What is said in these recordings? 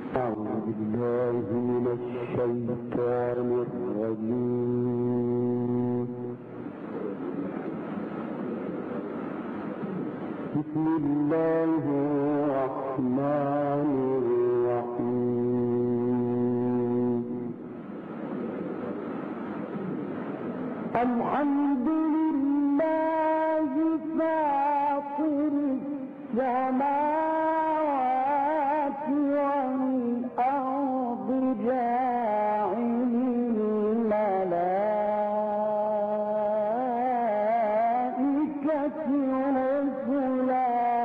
أعوذ بالله من الشيطان الرجيم. بسم الله الرحمن الرحيم. الحمد لله فاطر السماوات والأرض جاعل الملائكة رسلا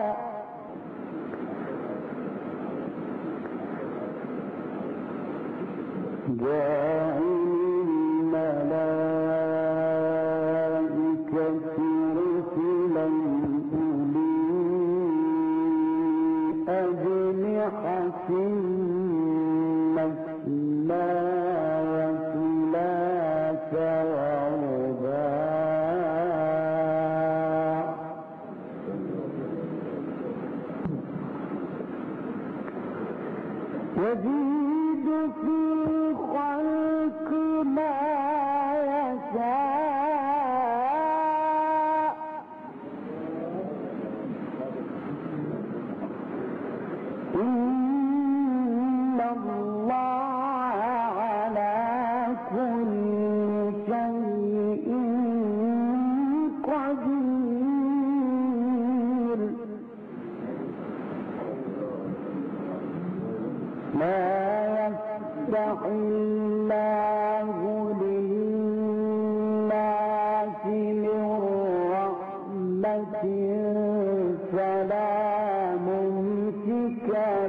أجنحة مثنى وثلاث ورباع يزيد في الخلق ما يشاء إن الله على كل شيء قدير. ما يفتح الله للناس من رحمة فلا ممسك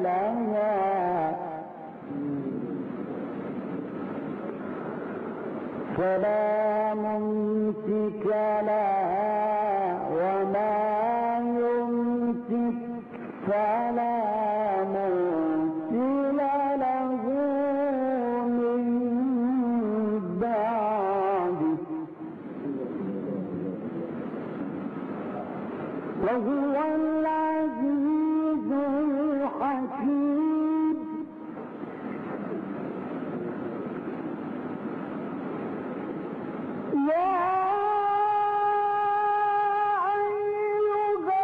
لها وما يمسك فلا مرسل له من بعده وهو العزيز الحكيم. يا أيها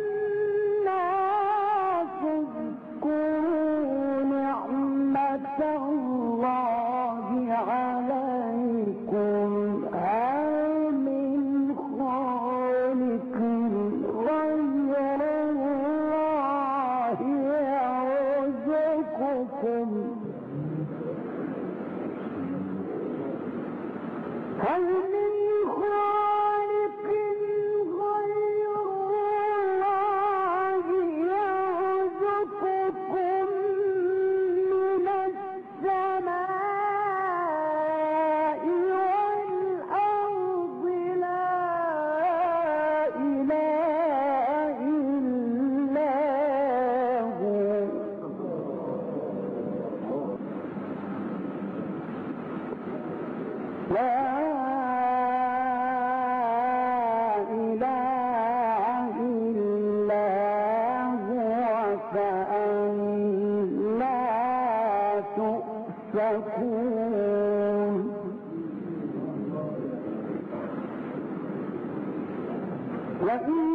الناس اذكروا نعمة الله عليكم هل من خالق غير الله يرزقكم هل من خالق غير الله يرزقكم من السماء والأرض لا إله إلا هو لا إله إلا هو فأنى تؤفكون. وإن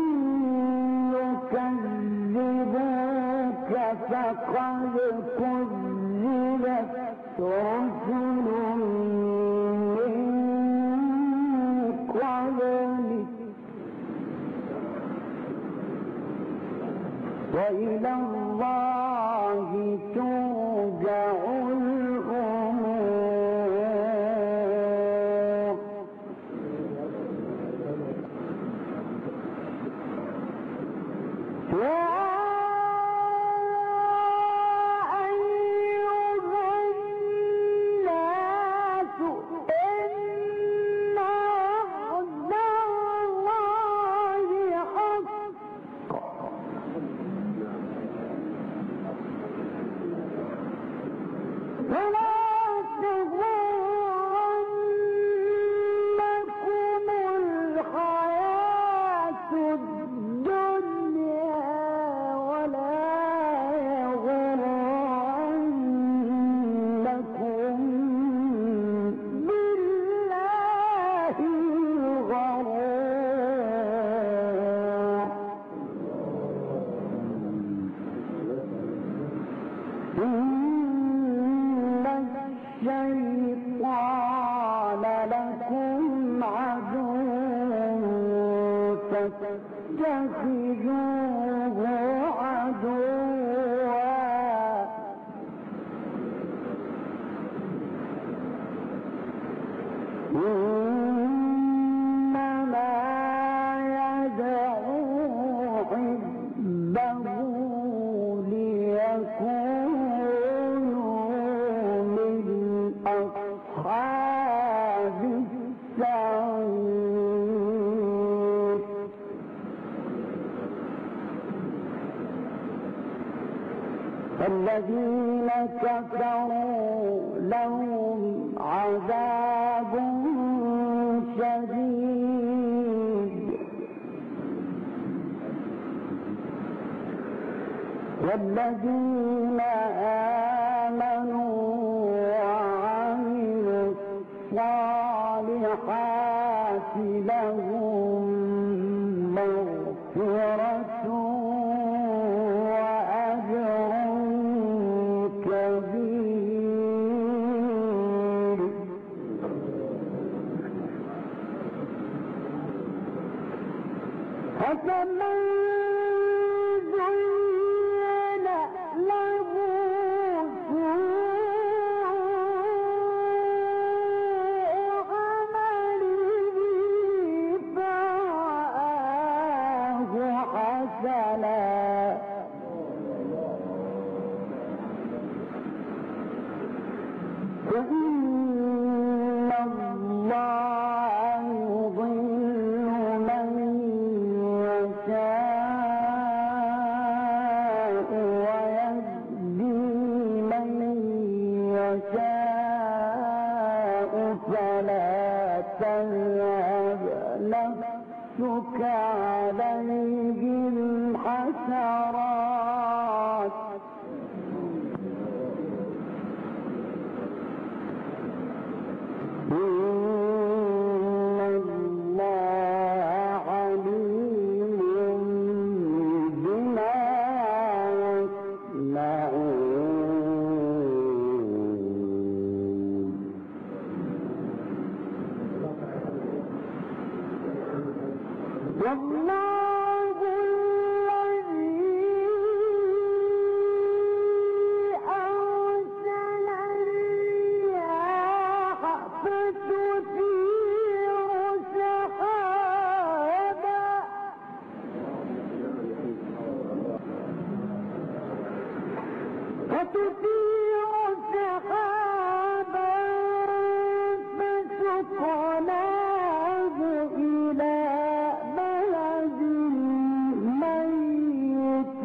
يكذبوك فقد كذبت رسل من قبلك وإلى الله ترجع الأمور. يا أيها الناس إن وعد الله حق فلا إن الشيطان لكم عدو فاتخذوه عدوا إنما يدعو حزبه ليكونوا من أصحاب السعير الذين كفروا لهم عذاب شديد والذين آمنوا وعملوا الصالحات لهم مغفرة وأجر كبير فمن زين له سوء عمله فرآه حسنا فإن الله يضل من يشاء ويهدي من يشاء فلا تذهب نفسك عليهم حسرات إن الله عليم بما يصنعون والله الذي أرسل الرياح فتثير سحابا فسقناه إلى بلد ميت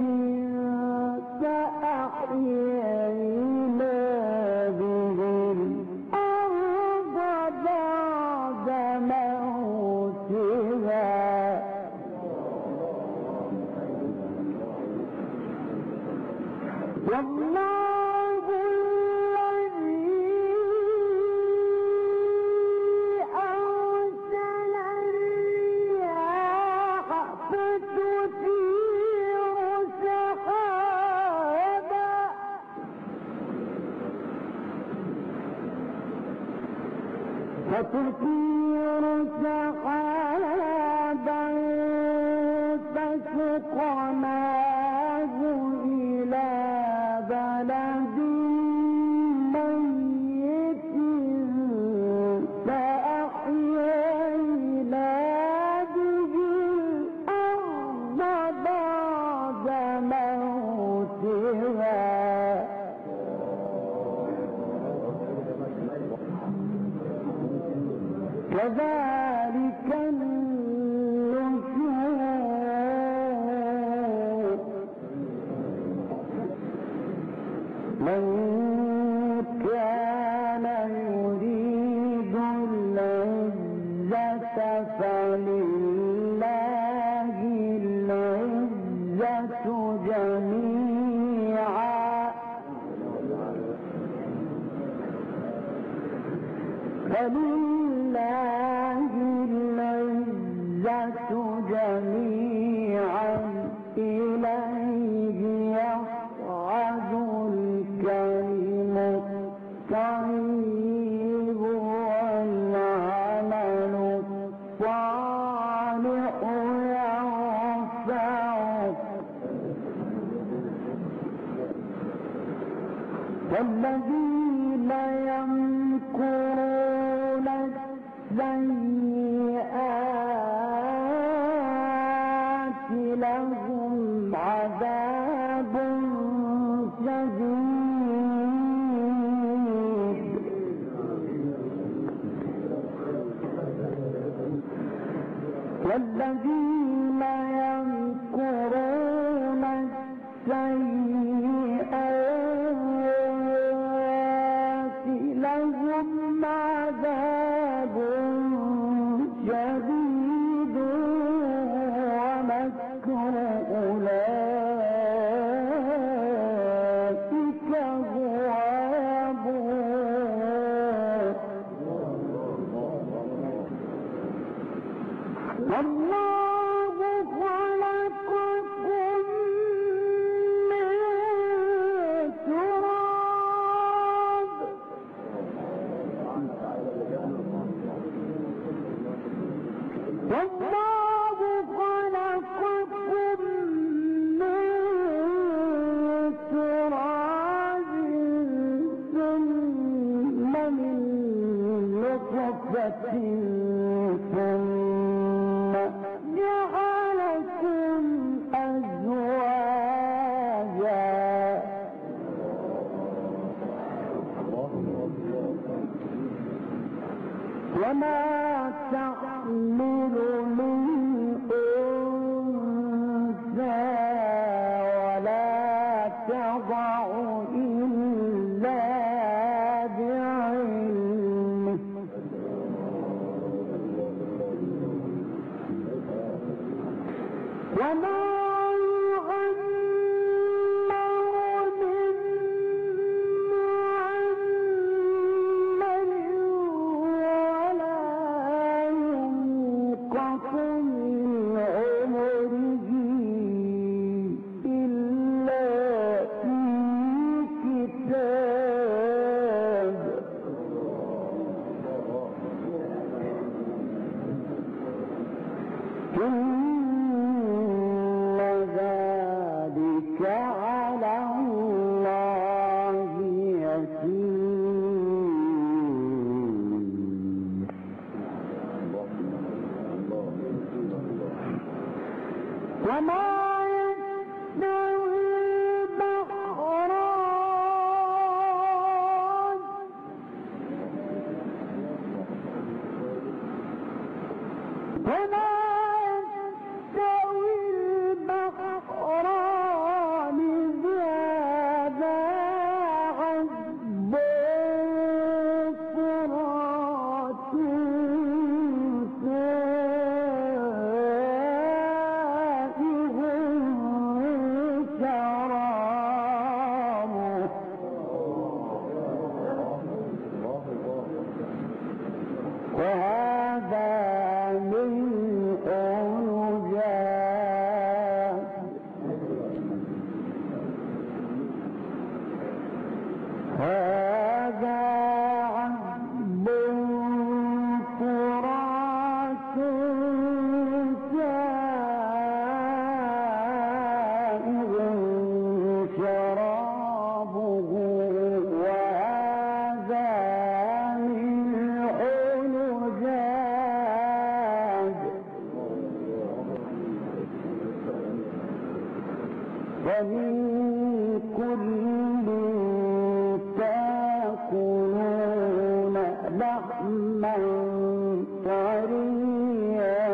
فأحيينا به الأرض بعد موتها والله الذي أرسل الرياح فتثير سحابا فسقناه إلى بلد ميت فأحيينا به الأرض بعد موتها كذلك النشور من كان يريد العزة فلله العزة جميعا فلله العزة جميعا إليه يصعد الكلم والذين يمكرون السيئات لهم عذاب شديد والذين يمكرون السيئات لهم عذاب شديد ومكر أولئك هو يبور والله خلقكم من تراب والله خلقكم من تراب ثم من نطفة ثم جعلكم أزواجا وما تحمل من أنثى ولا تضع إلا بعلمه وما ومن كل تأكلون لحما طريا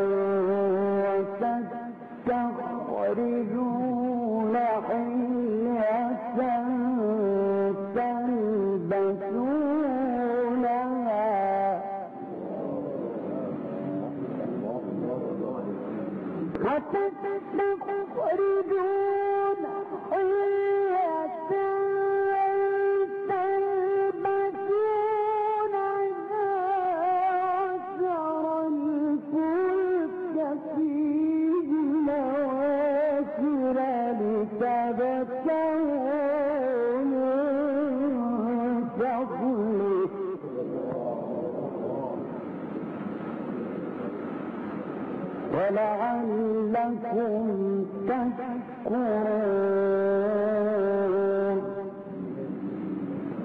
وتستخرجون حلية تلبسونها وتستخرجون حلية تلبسونها وترى الفلك فيه مواخر لتبتغوا من فضله ولعلكم تشكرون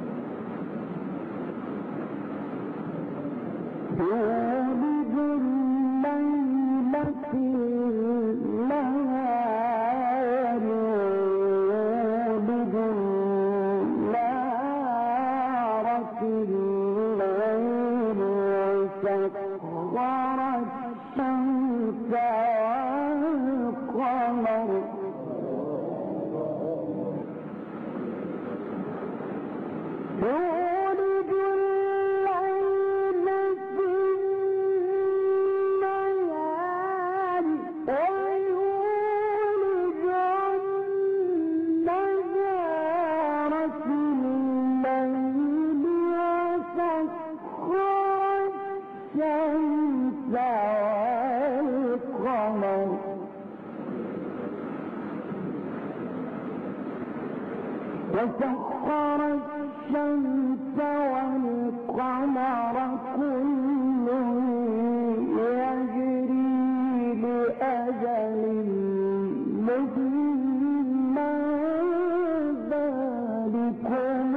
وسخر الشمس والقمر كل يجري لأجل مسمى ذلكم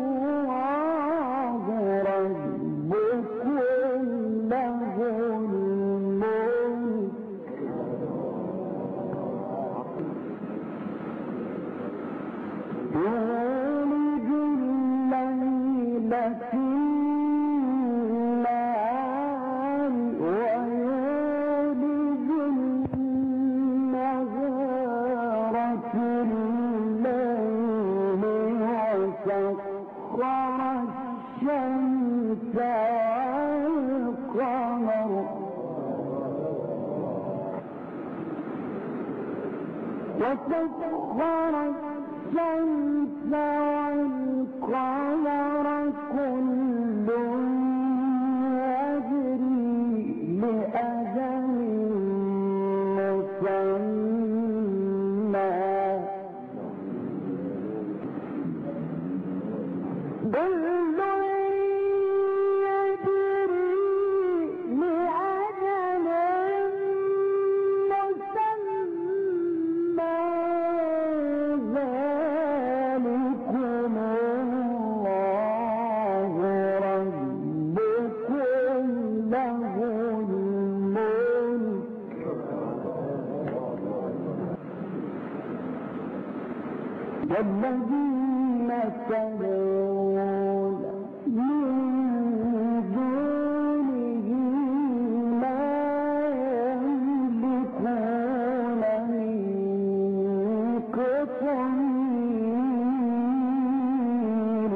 الله ربكم له الملك يولج الليل في النهار ويولج النهار في الليل وسخر الشمس والقمر وسخر الشمس والقمر كل يجري لأجل مسمى كل يجري لأجل مسمى ذلكم الله ربكم له الملك والذين تدعون من دونه ما يملكون من قطمير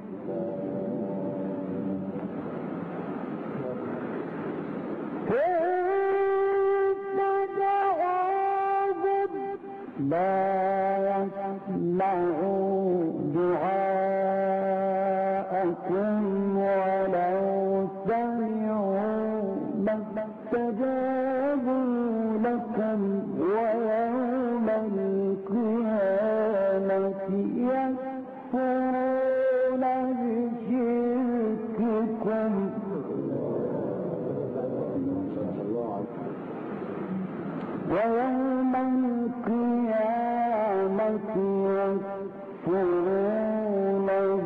لا يسمعوا دعاءكم ولو سمعوا ما استجابوا لكم ويوم القيامة يكفرون بشرككم ويوم القيامة يكفرون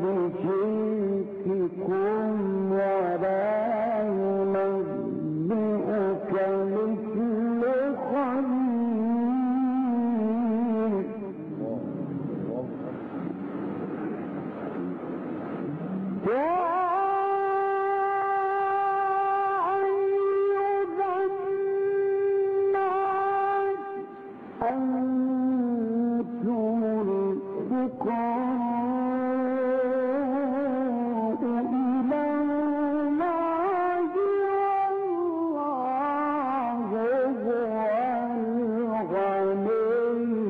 بشرككم ولا ينبئك مثل خبير أنتم الفقراء إلى الله والله هو الغني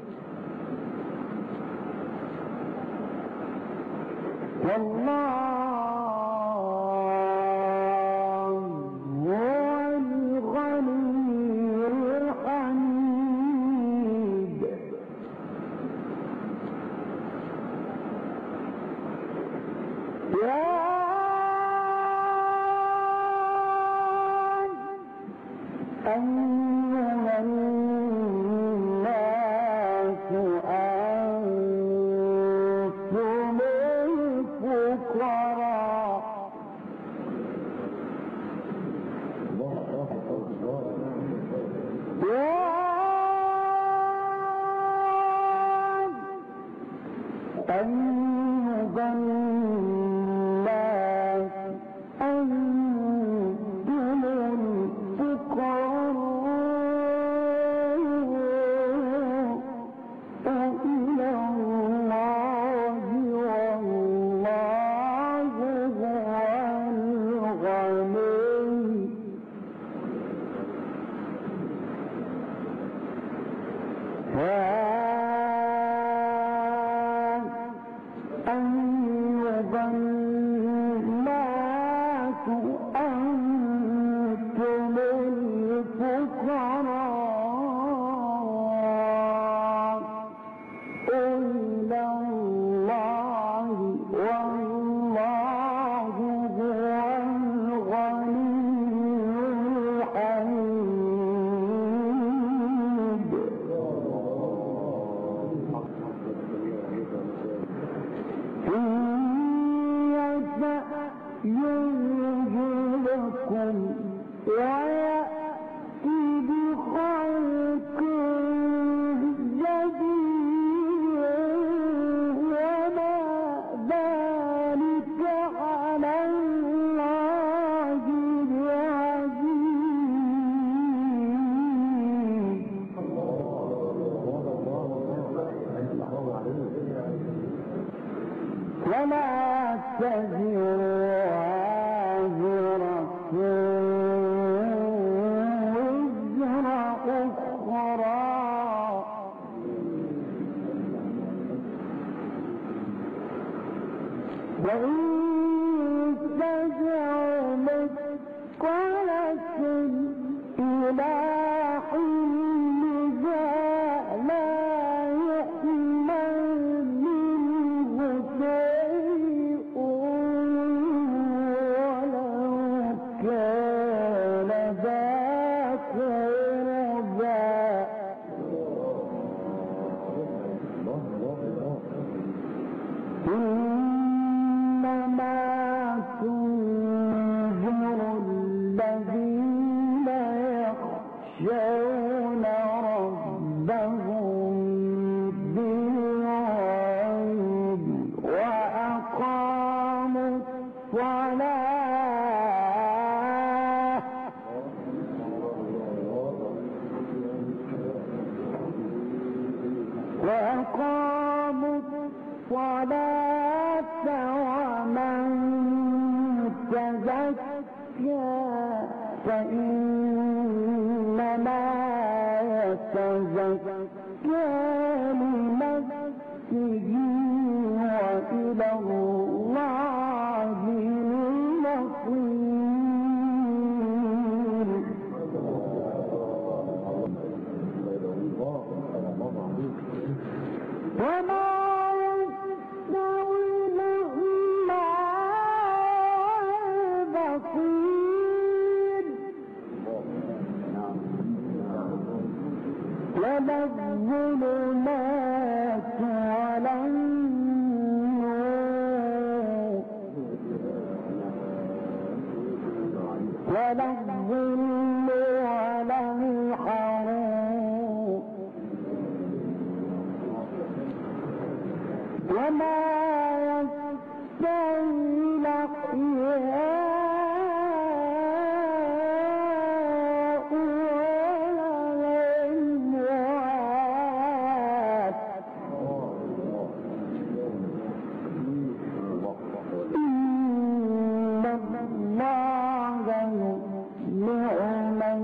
والله هو الغني الحميد يا أيها الناس أنتم الفقراء أيها الناس أنتم الفقراء إلى الله والله هو الغني أيها ينجبكم ويأتي بخلق جديد وما ذلك على الله بعزيز ولا تزر وازرة وزر أخرى وإن تدع مثقلة إلى حملها لا يحمل منه شيء ولو كان ذا قربى إنما تنذر الذين يخشون ربهم بالغيب وأقاموا الصلاة ومن تزكى فإنما يتزكى لنفسه وإلى الله المصير وما يستوي الأعمى والبصير ولا الظلمات ولا النور ولا الظل ولا الحرور وما يستوي الأحياء ولا الأموات إن الله يسمع من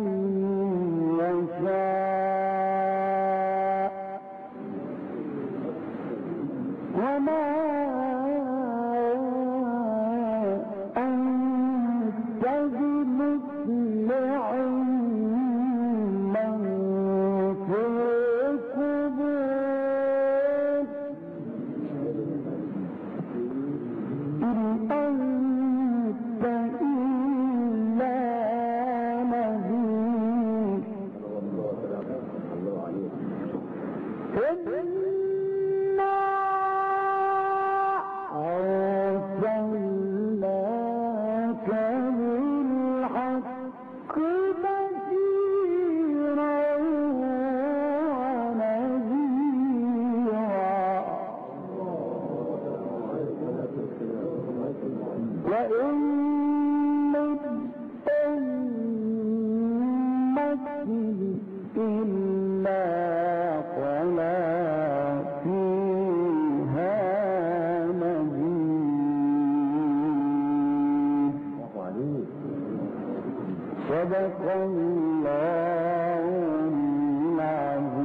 يشاء وما أنت بمسمع من في القبور إن أنت إلا نذير إنا أرسلناك بالحق بشيرا ونذيرا وإن من أمة إلا خلا فيها نذير صدق الله العظيم.